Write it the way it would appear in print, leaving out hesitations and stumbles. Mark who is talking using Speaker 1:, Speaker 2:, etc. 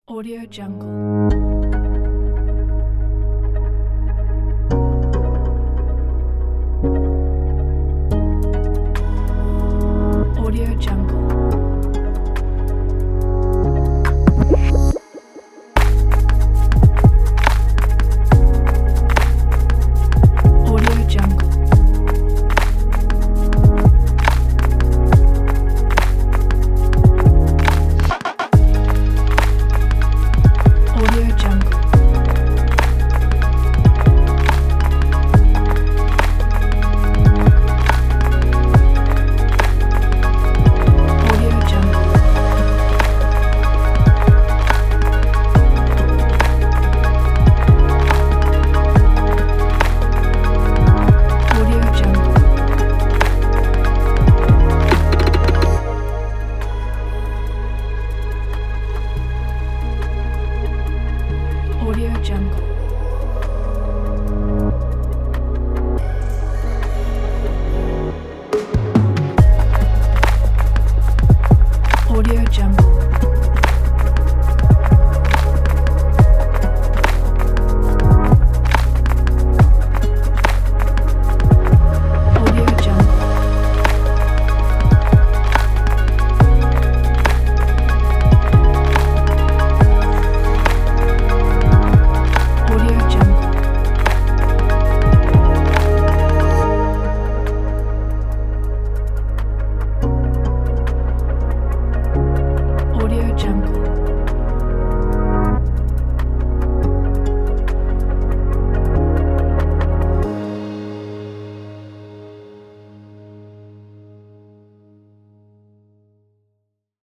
Speaker 1: Audio Jungle. Audio Jungle. Audio Jungle. Audio Jungle. Audio Jungle. Audio Jungle. Audio Jungle. Audio Jungle. Audio Jungle. Audio Jungle. Audio Jungle.